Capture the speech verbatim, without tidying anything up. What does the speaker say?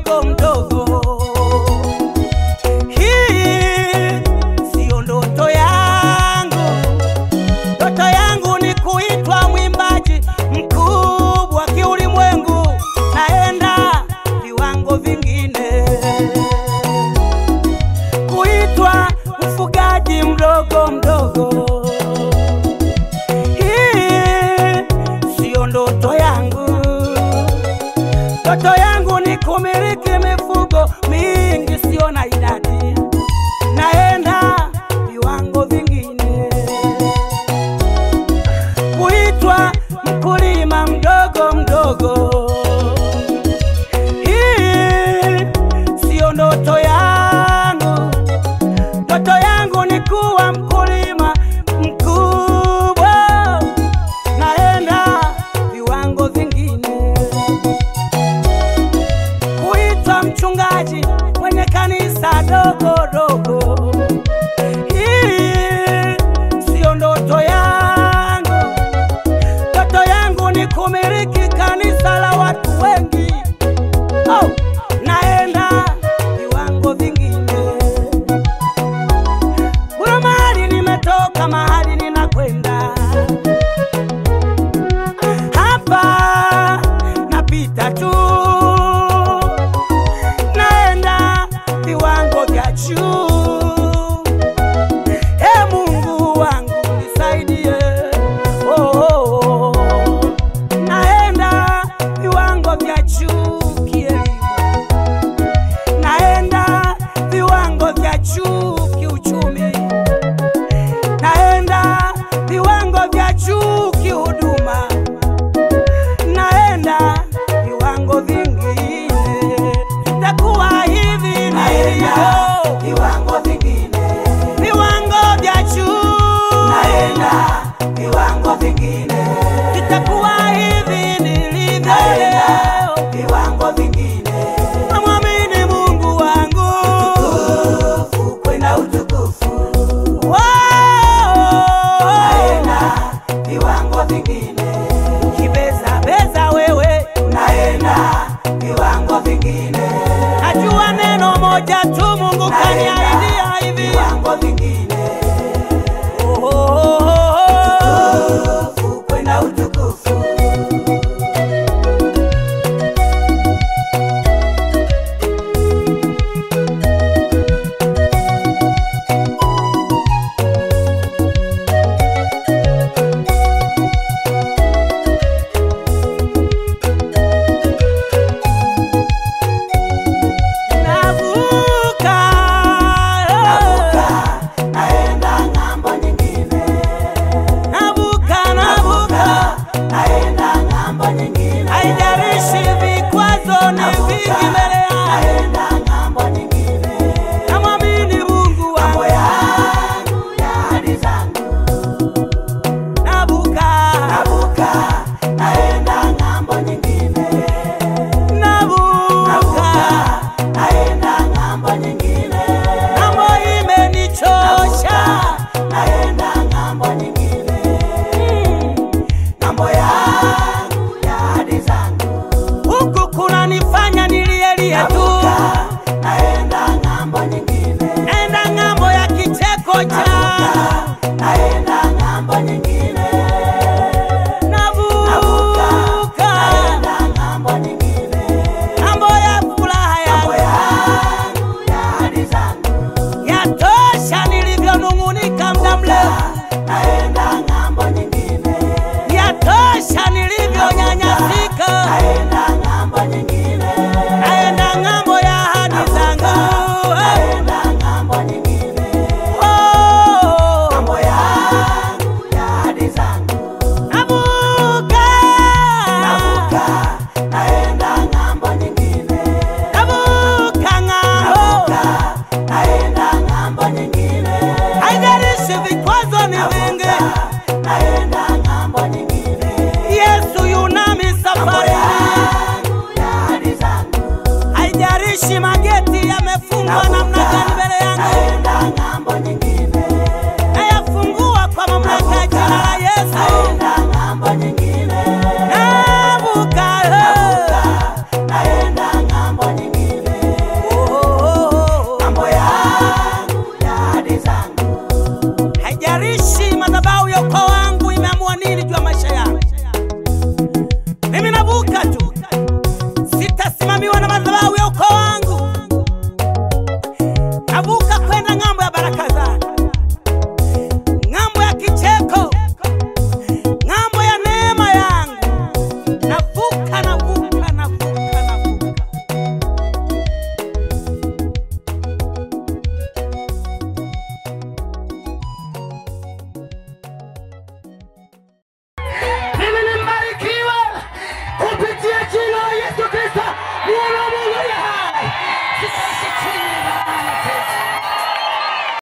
mdogo mdogo. Hii sio ndoto yangu, ndoto yangu ni kuitwa mwimbaji mkubwa kiulimwengu, naenda viwango vingine, kuitwa mfugaji mdogo mdogo. Hii sio ndoto yangu, ndoto yangu ni kumiliki mifugo mingi sio na idadi, naenda viwango vingine, kuitwa mkulima mdogo mdogo. Hii sio ndoto yangu, ndoto yangu ni kuwa mkulima mkubwa, naenda viwango vingine, kuitwa mchungaji mwenye kanisa dogo dogo. Hii sio ndoto yangu, ndoto yangu ni kumiliki kanisa la watu wengi, oh, naenda viwango vingine. Kuna mahali nimetoka, mahali ninakwenda, hapa napita tu, naenda viwango vya juu. Ee Mungu wangu nisaidie, oh, oh, oh. Naenda viwango vya juu kielimu, naenda viwango vya juu kiuchumi, naenda viwango vya juu kihuduma, naenda viwango vingine. Itakuwa hivi nilivyo, viwango vingine, viwango vya juu, naenda viwango vingine, itakuwa hivi nilivyo naenda leo. viwango vingine, Namwamini Mungu wangu, utukufu kwenda utukufu, wow, naenda viwango vingine, kibeza beza wewe, naenda viwango vingine, najua neno moja tu Mungu kaniahidia hivi, viwango vingine, oh, oh, oh, oh. utukufu kwenda utukufu. Navuka, Navuka, naenda ng'ambo nyingine, navuka, navuka, naenda ng'ambo nyingine, haijalishi vikwazo ni vingi mbele yangu, naenda ng'ambo nyingine, namwamini Mungu mambo wangu. yangu ya ahadi zangu. Navuka, Navuka, naenda ng'ambo nyingine, navuka, naenda ng'ambo nyingine, mambo imenichosha, naenda ng'ambo nyingine, mm. mambo yangu ya ahadi zangu. Huku kunanifanya nilielie tu, Naenda ng'ambo nyingine, enda ng'ambo ya kicheko changu, naenda ng'ambo nyingine, navuka, naenda ng'ambo nyingine, mambo ya furaha mambo yangu, yangu ya ahadi zangu. yatosha nilivyonung'unika muda mrefu, Naenda ng'ambo nyingine, yatosha nilivyonyanyasika, naenda ng'ambo nyingine, naenda ng'ambo ya ahadi zangu, naenda ng'ambo nyingine, oh, mambo yangu ya ahadi zangu. navuka, Navuka, naenda ng'ambo nyingine, navuka ng'ambo, naenda ng'ambo nyingine, haijalishi vikwazo ni vingi, naenda ng'ambo nyingine, Yesu yunami mambo safari, yangu ya ahadi zangu. haijalishi mageti yamefungwa namna gani mbele yangu, Naenda ng'ambo